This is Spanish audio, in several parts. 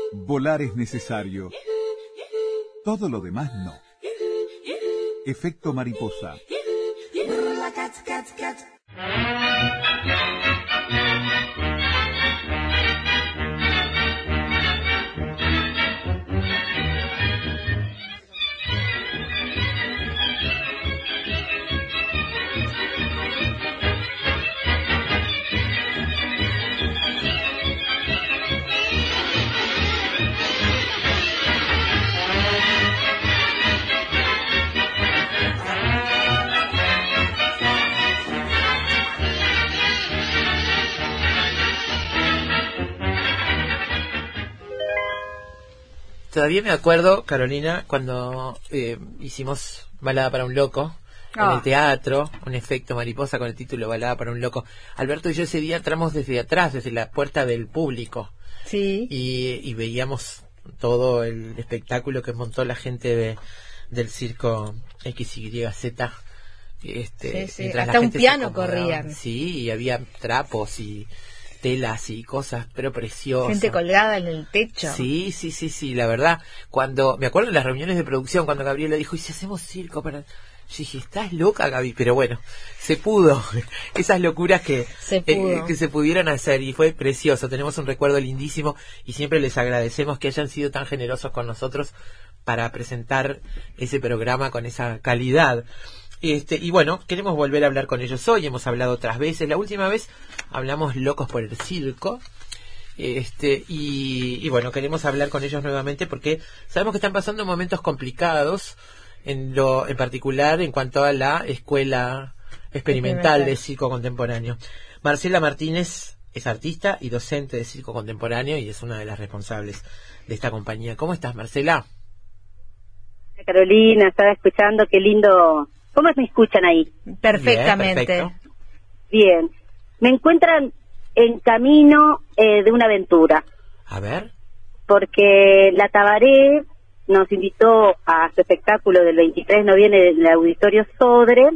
Volar es necesario. Todo lo demás no. Efecto mariposa. Todavía me acuerdo, Carolina, cuando hicimos Balada para un Loco en el teatro, un efecto mariposa con el título Balada para un Loco. Alberto y yo ese día entramos desde atrás, desde la puerta del público. Sí. Y veíamos todo el espectáculo que montó la gente del circo XYZ. Sí. Hasta un piano corrían. Sí, y había trapos y telas y cosas, pero preciosas. Gente colgada en el techo. Sí, la verdad, cuando me acuerdo en las reuniones de producción, cuando Gabriela dijo, ¿y si hacemos circo para...? Yo dije, ¿estás loca, Gaby? Pero bueno, se pudo. Esas locuras que se pudieron hacer, y fue precioso. Tenemos un recuerdo lindísimo y siempre les agradecemos que hayan sido tan generosos con nosotros para presentar ese programa con esa calidad. Y bueno, queremos volver a hablar con ellos hoy. Hemos hablado otras veces. La última vez hablamos Locos por el Circo. Y bueno, queremos hablar con ellos nuevamente porque sabemos que están pasando momentos complicados, en particular en cuanto a la Escuela Experimental de Circo Contemporáneo. Marcela Martínez es artista y docente de circo contemporáneo y es una de las responsables de esta compañía. ¿Cómo estás, Marcela? Carolina, estaba escuchando, qué lindo. ¿Cómo me escuchan ahí? Perfectamente. Bien. Me encuentran en camino de una aventura. A ver. Porque la Tabaré nos invitó a su espectáculo del 23 de noviembre en el Auditorio Sodre,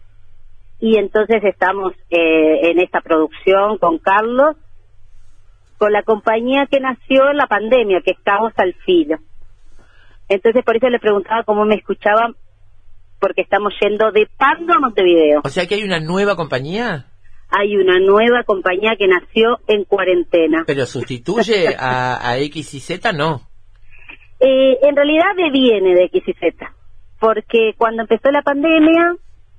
y entonces estamos en esta producción con Carlos, con la compañía que nació en la pandemia, que es Cabos al Filo. Entonces por eso le preguntaba cómo me escuchaban, porque estamos yendo de Pando a Montevideo. O sea que hay una nueva compañía. Hay una nueva compañía que nació en cuarentena. ¿Pero sustituye a X y Z? No. En realidad deviene de X y Z, porque cuando empezó la pandemia,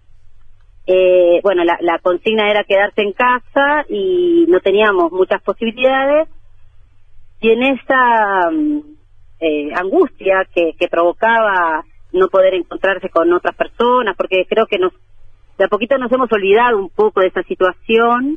bueno, la consigna era quedarse en casa y no teníamos muchas posibilidades, y en esa angustia que provocaba no poder encontrarse con otras personas, porque creo que de a poquito nos hemos olvidado un poco de esa situación,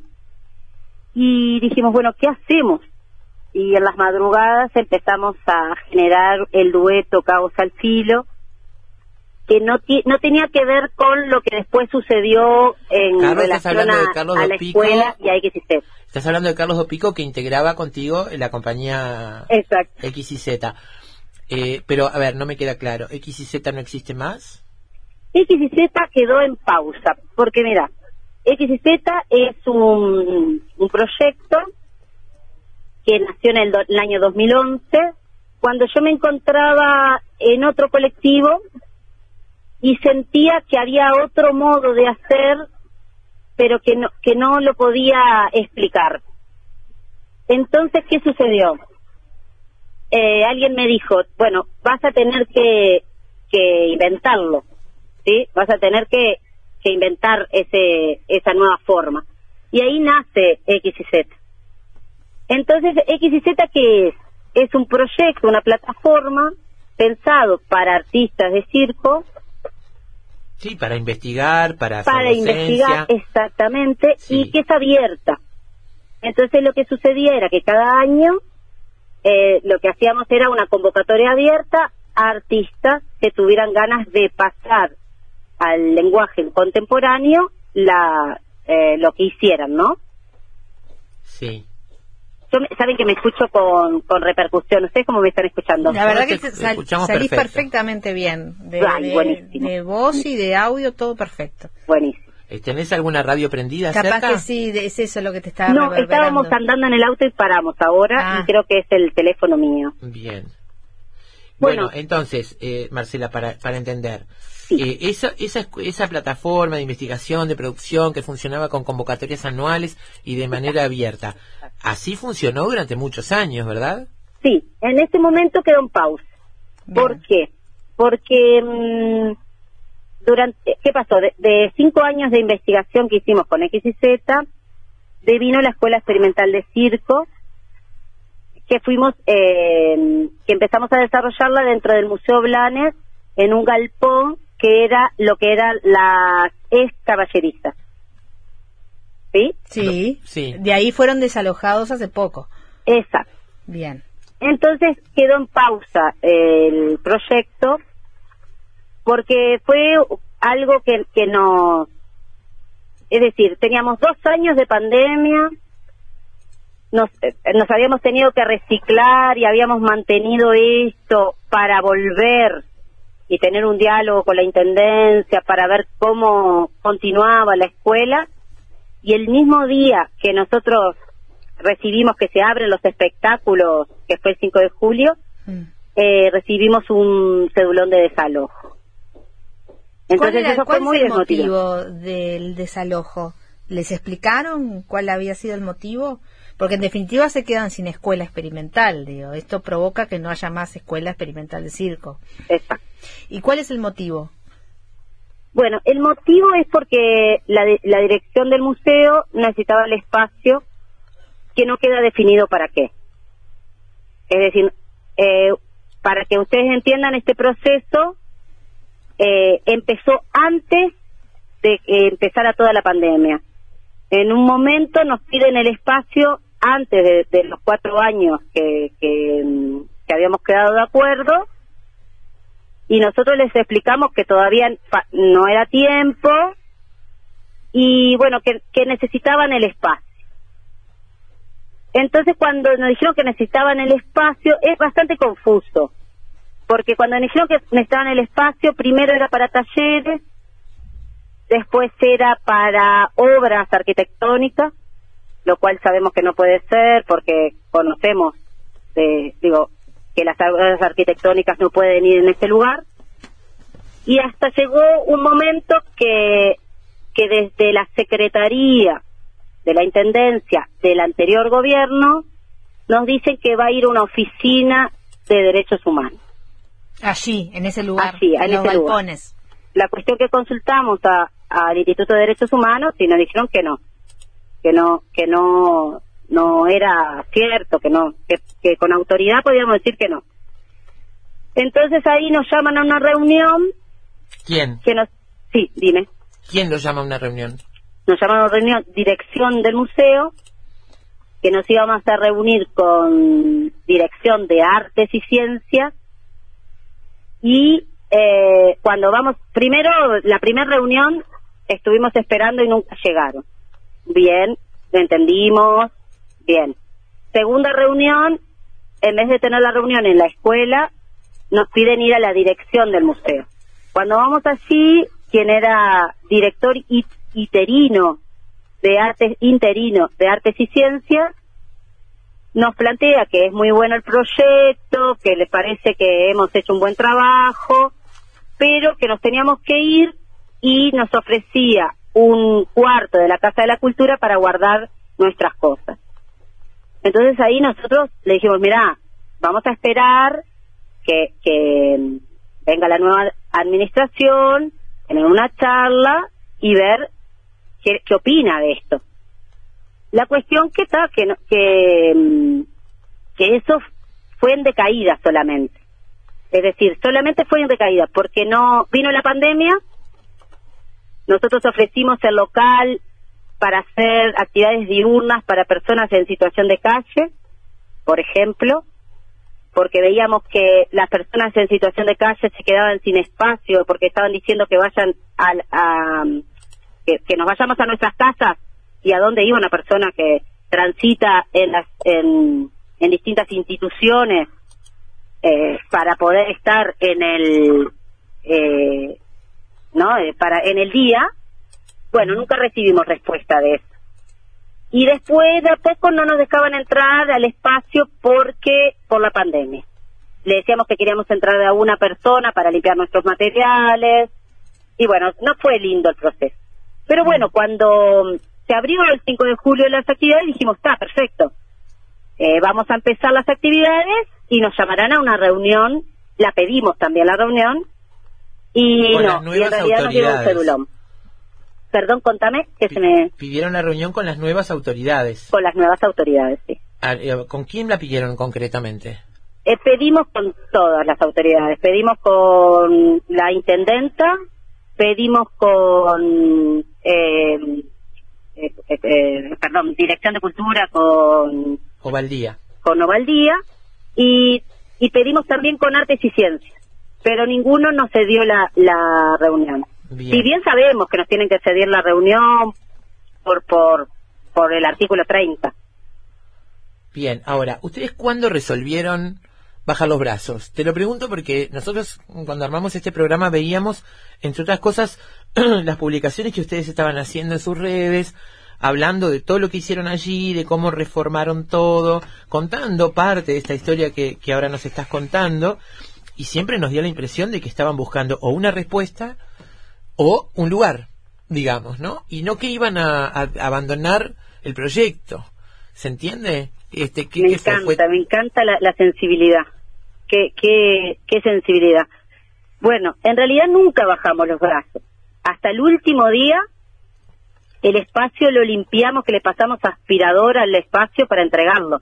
y dijimos, bueno, ¿qué hacemos? Y en las madrugadas empezamos a generar el dueto Cabos al Filo, que no tenía que ver con lo que después sucedió en relación a la escuela y a XYZ. Estás hablando de Carlos Dopico, que integraba contigo en la compañía. Exacto. XYZ. Pero, a ver, no me queda claro. ¿XYZ no existe más? XYZ quedó en pausa, porque mira, XYZ es un proyecto que nació en el año 2011, cuando yo me encontraba en otro colectivo y sentía que había otro modo de hacer, pero que no lo podía explicar. Entonces, ¿qué sucedió? Alguien me dijo, bueno, vas a tener que inventarlo, ¿sí? Vas a tener que inventar esa nueva forma. Y ahí nace XYZ. Entonces, XYZ, ¿qué es? Es un proyecto, una plataforma pensado para artistas de circo. Sí, para investigar, para investigar, exactamente, sí. Y que es abierta. Entonces, lo que sucedía era que cada año lo que hacíamos era una convocatoria abierta a artistas que tuvieran ganas de pasar al lenguaje contemporáneo lo que hicieran, ¿no? Sí. Saben que me escucho con repercusión. ¿Ustedes cómo me están escuchando? La verdad que salís perfecto. perfectamente bien. Buenísimo. De voz y de audio, todo perfecto. Buenísimo. ¿Tenés alguna radio prendida Capaz cerca? Que sí, es eso lo que te estaba No, reverberando. estábamos andando en el auto y paramos ahora, y creo que es el teléfono mío. Bien. Bueno, entonces, Marcela, para entender, sí. Esa plataforma de investigación, de producción, que funcionaba con convocatorias anuales y de manera abierta, así funcionó durante muchos años, ¿verdad? Sí, en este momento quedó en pausa. ¿Por qué? Porque ¿qué pasó? De 5 años de investigación que hicimos con X y Z, devino la Escuela Experimental de Circo, que empezamos a desarrollarla dentro del Museo Blanes, en un galpón que era lo que eran las caballerizas. ¿Sí? Sí, sí. De ahí fueron desalojados hace poco. Exacto. Bien. Entonces quedó en pausa el proyecto, porque fue algo que nos... Es decir, teníamos 2 años de pandemia, nos habíamos tenido que reciclar y habíamos mantenido esto para volver y tener un diálogo con la Intendencia para ver cómo continuaba la escuela, y el mismo día que nosotros recibimos que se abren los espectáculos, que fue el 5 de julio, recibimos un cedulón de desalojo. Entonces eso fue muy desmotivante. ¿Cuál era el motivo del desalojo? ¿Les explicaron cuál había sido el motivo? Porque en definitiva se quedan sin escuela experimental, digo. Esto provoca que no haya más escuela experimental de circo. Exacto. ¿Y cuál es el motivo? Bueno, el motivo es porque la dirección del museo necesitaba el espacio, que no queda definido para qué. Es decir, para que ustedes entiendan, este proceso empezó antes de que empezara toda la pandemia. En un momento nos piden el espacio antes de los 4 años que habíamos quedado de acuerdo, y nosotros les explicamos que todavía no era tiempo, y bueno, que necesitaban el espacio. Entonces cuando nos dijeron que necesitaban el espacio, es bastante confuso, porque cuando nos dijeron que necesitaban el espacio, primero era para talleres, después era para obras arquitectónicas, lo cual sabemos que no puede ser, porque conocemos, que las obras arquitectónicas no pueden ir en ese lugar, y hasta llegó un momento que desde la Secretaría de la Intendencia del anterior gobierno nos dicen que va a ir una oficina de derechos humanos. Allí, en ese lugar, allí, en los ese balcones. Lugar. La cuestión que consultamos al Instituto de Derechos Humanos, y nos dijeron que no era cierto, que con autoridad podíamos decir que no. Entonces ahí nos llaman a una reunión. ¿Quién? Sí, dime. ¿Quién los llama a una reunión? Nos llamaron a una reunión, dirección del museo, que nos íbamos a reunir con dirección de artes y ciencias, y cuando vamos, primero, la primera reunión estuvimos esperando y nunca llegaron. Bien, lo entendimos, bien. Segunda reunión, en vez de tener la reunión en la escuela, nos piden ir a la dirección del museo. Cuando vamos allí, quien era director interino de artes y ciencias, nos plantea que es muy bueno el proyecto, que le parece que hemos hecho un buen trabajo, pero que nos teníamos que ir, y nos ofrecía un cuarto de la Casa de la Cultura para guardar nuestras cosas. Entonces ahí nosotros le dijimos, mirá, vamos a esperar que venga la nueva administración, tener una charla y ver qué opina de esto. La cuestión que eso fue en decaída solamente. Es decir, solamente fue en decaída, porque no vino la pandemia. Nosotros ofrecimos el local para hacer actividades diurnas para personas en situación de calle, por ejemplo, porque veíamos que las personas en situación de calle se quedaban sin espacio, porque estaban diciendo que vayan que nos vayamos a nuestras casas, y a dónde iba una persona que transita en distintas instituciones para poder estar en el en el día. Bueno, nunca recibimos respuesta de eso. Y después de a poco no nos dejaban entrar al espacio por la pandemia. Le decíamos que queríamos entrar a una persona para limpiar nuestros materiales. Y bueno, no fue lindo el proceso. Pero bueno, cuando se abrió el 5 de julio las actividades, dijimos, está, perfecto. Vamos a empezar las actividades y nos llamarán a una reunión. La pedimos también la reunión. Y con no, y en realidad nos dieron un cedulón. Perdón, contame, que se me... Pidieron la reunión con las nuevas autoridades. Con las nuevas autoridades, sí. ¿Con quién la pidieron concretamente? Pedimos con todas las autoridades. Pedimos con la intendenta, pedimos con... Dirección de Cultura, con Ovaldía. Con Ovaldía, y pedimos también con Artes y Ciencias, pero ninguno nos cedió la reunión. Bien. Si bien sabemos que nos tienen que ceder la reunión por el artículo 30. Bien, ahora, ¿ustedes cuándo resolvieron bajar los brazos? Te lo pregunto porque nosotros cuando armamos este programa veíamos, entre otras cosas, las publicaciones que ustedes estaban haciendo en sus redes, hablando de todo lo que hicieron allí, de cómo reformaron todo, contando parte de esta historia que ahora nos estás contando, y siempre nos dio la impresión de que estaban buscando o una respuesta o un lugar, digamos, ¿no? Y no que iban a abandonar el proyecto. ¿Se entiende? Me encanta la sensibilidad. ¿Qué sensibilidad? Bueno, en realidad nunca bajamos los brazos. Hasta el último día, el espacio lo limpiamos, que le pasamos aspiradora al espacio para entregarlo.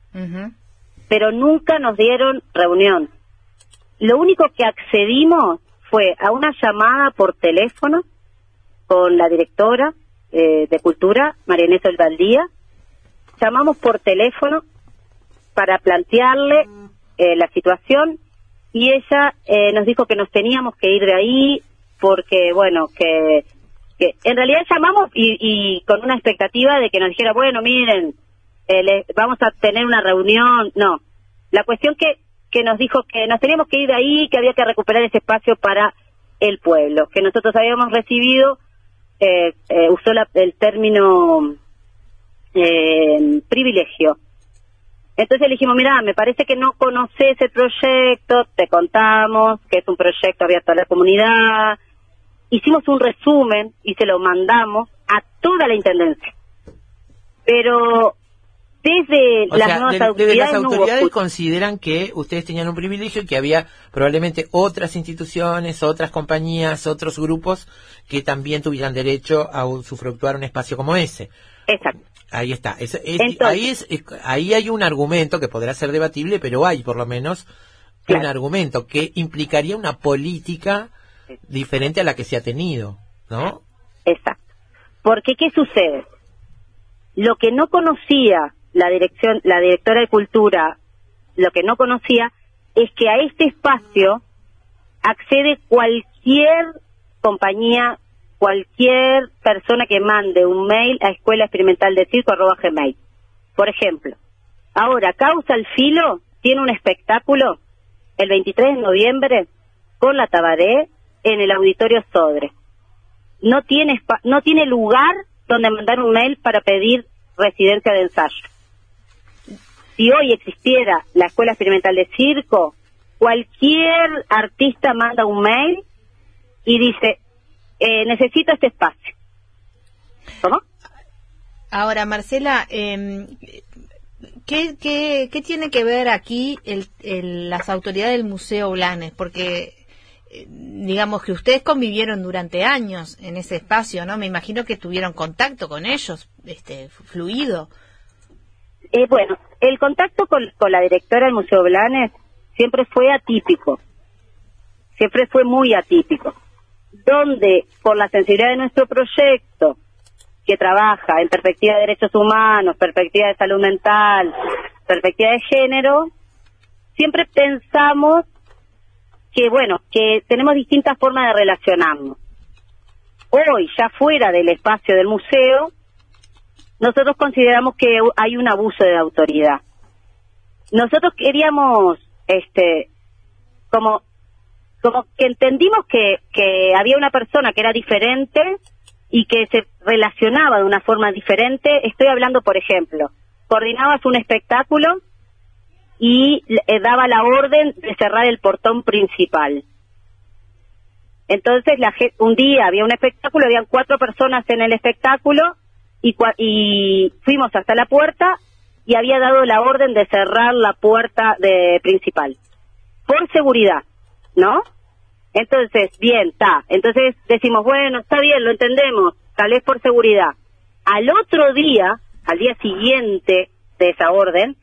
Pero nunca nos dieron reunión. Lo único que accedimos fue a una llamada por teléfono con la directora de Cultura, María Inés Ovaldía. Llamamos por teléfono para plantearle la situación y ella nos dijo que nos teníamos que ir de ahí porque, bueno, que en realidad llamamos y con una expectativa de que nos dijera, bueno, miren, vamos a tener una reunión. No, la cuestión que nos dijo que nos teníamos que ir de ahí, que había que recuperar ese espacio para el pueblo, que nosotros habíamos recibido, usó el término privilegio. Entonces le dijimos, mira, me parece que no conoces el proyecto, te contamos que es un proyecto abierto a la comunidad. Hicimos un resumen y se lo mandamos a toda la intendencia. Pero desde las nuevas autoridades consideran que ustedes tenían un privilegio y que había probablemente otras instituciones, otras compañías, otros grupos que también tuvieran derecho a usufructuar un espacio como ese. Exacto. Ahí está. Ahí hay un argumento que podrá ser debatible, pero hay por lo menos un argumento que implicaría una política diferente a la que se ha tenido, ¿no? Exacto. Porque ¿qué sucede? Lo que no conocía la directora de Cultura, lo que no conocía es que a este espacio accede cualquier compañía, cualquier persona que mande un mail a escuelaexperimentaldecirco@gmail. Por ejemplo, ahora Causa al Filo tiene un espectáculo el 23 de noviembre con la Tabaré en el Auditorio Sodre. No tiene lugar donde mandar un mail para pedir residencia de ensayo. Si hoy existiera la Escuela Experimental de Circo, cualquier artista manda un mail y dice, necesito este espacio. ¿Cómo? Ahora, Marcela, ¿qué tiene que ver aquí las autoridades del Museo Blanes? Porque digamos que ustedes convivieron durante años en ese espacio, ¿no? Me imagino que tuvieron contacto con ellos, fluido. Bueno, el contacto con la directora del Museo Blanes siempre fue atípico, siempre fue muy atípico, donde por la sensibilidad de nuestro proyecto, que trabaja en perspectiva de derechos humanos, perspectiva de salud mental, perspectiva de género, siempre pensamos que, bueno, que tenemos distintas formas de relacionarnos. Hoy, ya fuera del espacio del museo, nosotros consideramos que hay un abuso de autoridad. Nosotros queríamos, como que entendimos que había una persona que era diferente y que se relacionaba de una forma diferente. Estoy hablando, por ejemplo, coordinabas un espectáculo y daba la orden de cerrar el portón principal. Entonces, un día había un espectáculo, habían 4 personas en el espectáculo y fuimos hasta la puerta y había dado la orden de cerrar la puerta principal. Por seguridad, ¿no? Entonces, bien, está. Entonces decimos, bueno, está bien, lo entendemos, tal vez por seguridad. Al otro día, al día siguiente de esa orden,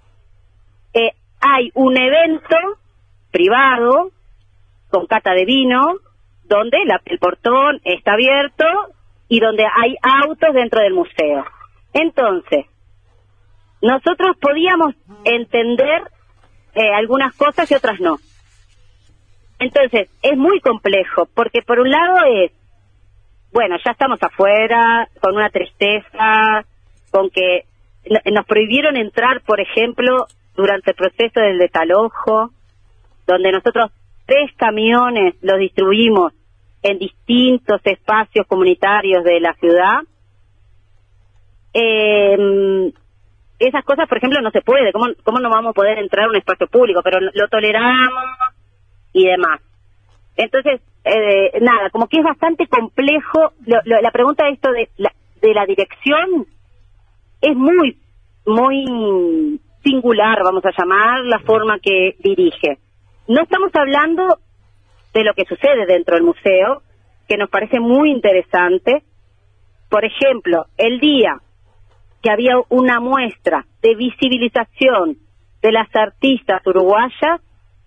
hay un evento privado con cata de vino, donde el portón está abierto y donde hay autos dentro del museo. Entonces, nosotros podíamos entender algunas cosas y otras no. Entonces, es muy complejo, porque por un lado bueno, ya estamos afuera, con una tristeza, con que nos prohibieron entrar, por ejemplo, durante el proceso del desalojo, donde nosotros 3 camiones los distribuimos en distintos espacios comunitarios de la ciudad. Esas cosas, por ejemplo, no se puede. ¿Cómo no vamos a poder entrar a un espacio público? Pero lo toleramos y demás. Entonces, nada, como que es bastante complejo. La pregunta de esto de la dirección es muy, muy singular, vamos a llamar, la forma que dirige. No estamos hablando de lo que sucede dentro del museo, que nos parece muy interesante. Por ejemplo, el día que había una muestra de visibilización de las artistas uruguayas,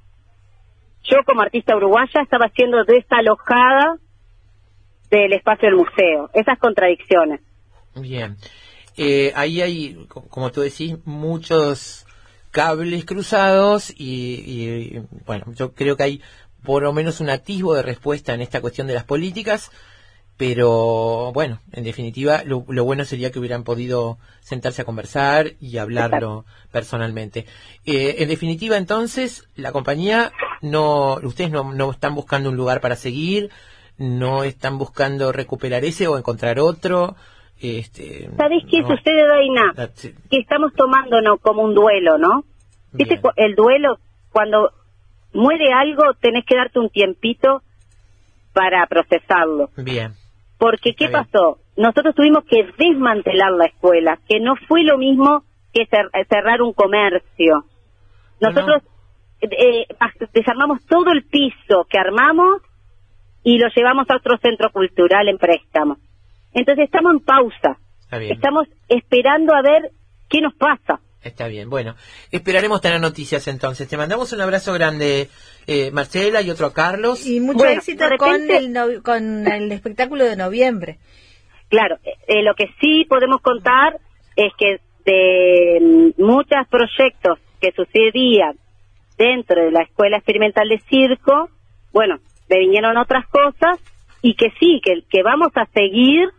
yo como artista uruguaya estaba siendo desalojada del espacio del museo. Esas contradicciones. Bien. Ahí hay, como tú decís, muchos cables cruzados y bueno, yo creo que hay por lo menos un atisbo de respuesta en esta cuestión de las políticas, pero bueno, en definitiva lo bueno sería que hubieran podido sentarse a conversar y hablarlo personalmente. En definitiva, entonces, la compañía ustedes no están buscando un lugar para seguir, no están buscando recuperar ese o encontrar otro. ¿Sabés qué sucede, Daina? Que estamos tomándonos como un duelo, ¿no? ¿Viste el duelo? Cuando muere algo, tenés que darte un tiempito para procesarlo. Bien. Porque, ¿qué pasó? Nosotros tuvimos que desmantelar la escuela, que no fue lo mismo que cerrar un comercio. Nosotros desarmamos todo el piso que armamos y lo llevamos a otro centro cultural en préstamo. Entonces estamos en pausa. Estamos esperando a ver qué nos pasa. Está bien, bueno, esperaremos tener noticias entonces. Te mandamos un abrazo grande, Marcela, y otro a Carlos. Y mucho éxito con el espectáculo de noviembre. Claro, lo que sí podemos contar es que de muchos proyectos que sucedían dentro de la Escuela Experimental de Circo, bueno, me vinieron otras cosas y que sí, que vamos a seguir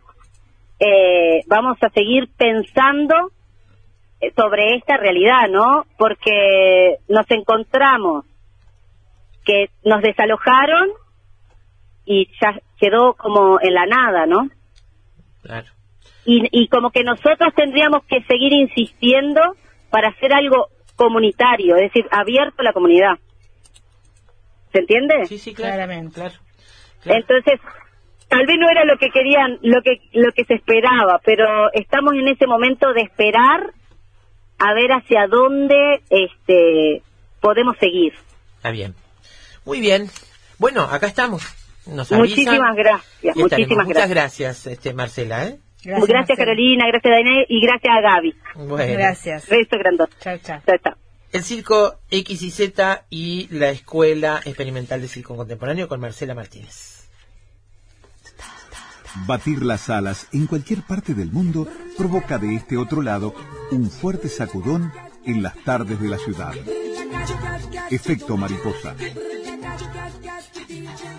pensando sobre esta realidad, ¿no? Porque nos encontramos que nos desalojaron y ya quedó como en la nada, ¿no? Claro. Y como que nosotros tendríamos que seguir insistiendo para hacer algo comunitario, es decir, abierto a la comunidad. ¿Se entiende? Sí, claramente. Claro. Entonces, tal vez no era lo que querían, lo que se esperaba, pero estamos en ese momento de esperar a ver hacia dónde podemos seguir. Está bien. Muy bien. Bueno, acá estamos. Nos avisan. Muchísimas gracias. Muchas gracias, Marcela, Gracias Carolina, gracias Daniel y gracias a Gaby. Bueno. Gracias. Beso grandote. Chao. El Circo XYZ y la Escuela Experimental de Circo Contemporáneo con Marcela Martínez. Batir las alas en cualquier parte del mundo provoca de este otro lado un fuerte sacudón en las tardes de la ciudad. Efecto mariposa.